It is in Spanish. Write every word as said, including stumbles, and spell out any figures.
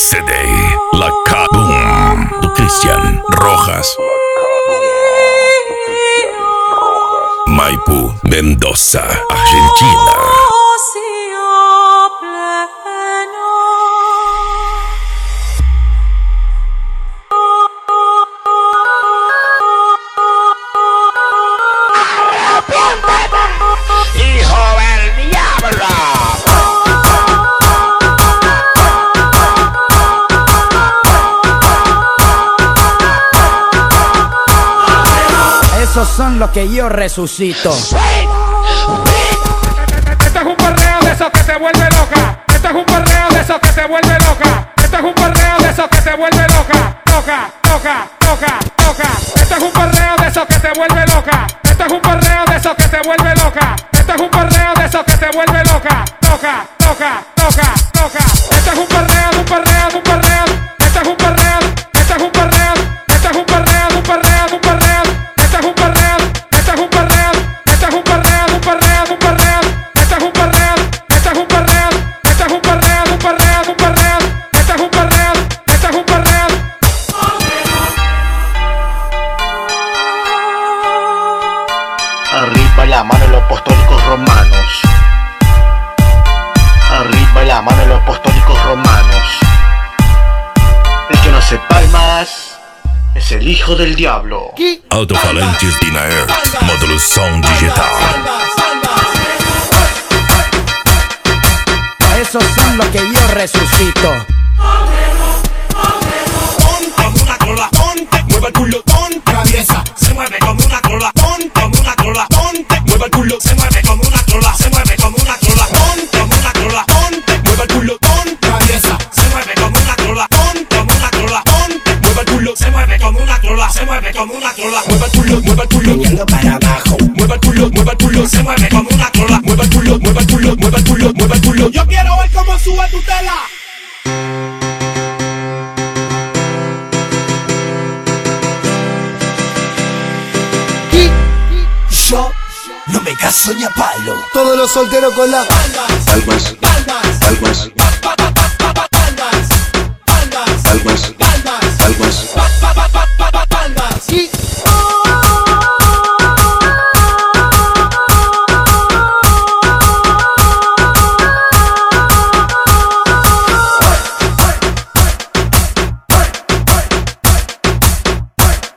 C D La K-Boom do Cristian Rojas. Maipu, Mendoza, Argentina. Esos son los que yo resucito. Esto es un perreo de esos que te vuelve loca. Esto es un perreo de esos que te vuelve loca. Esto es un perreo de esos que te vuelve loca. Loca, loca, loca, loca. Esto es un perreo de esos que te vuelve loca. Esto es un perreo de esos que te vuelve loca. Esto es un perreo de esos que te vuelve loca. Loca, loca, loca, loca. Esto es un perreo, un perreo, un perreo. Esto es un perreo, esto es un perreo. Esto es un perreo, un perreo, un perreo. Esto es un perreo, esto es un perreo. Esto es un perreo, un perreo, un perreo. Esto es un perreo, esto es un perreo. Esto es un perreo, un perreo, un perreo. Esto es un perreo, esto es un perreo. Arriba la mano los apostólicos romanos. Arriba la mano los apostólicos romanos. El que no hace palmas es el hijo del diablo. Alto-falantes Dinaer, módulo sound digital. Esos son los que yo resucito. Ponte como una trola, ponte, mueve el culo, ponte, traviesa, se mueve como una trola, ponte como una trola, ponte, mueve el culo, se mueve como una trola, se mueve como una trola, ponte como una trola, ponte, mueve el culo, ponte, traviesa, se mueve como una trola, ponte como una trola, ponte, mueve el culo, se mueve como una trola, se mueve como una trola, mueve el culo, mueve el culo, yendo para abajo, mueve el culo, mueve el culo, se mueve como una trola, mueve el culo, mueve el culo, mueve el culo, mueve el culo. Yo quiero ver cómo sube tu tela. Yo no me caso ni a palo. Todos los solteros con la Palmas, palmas, palmas, palmas.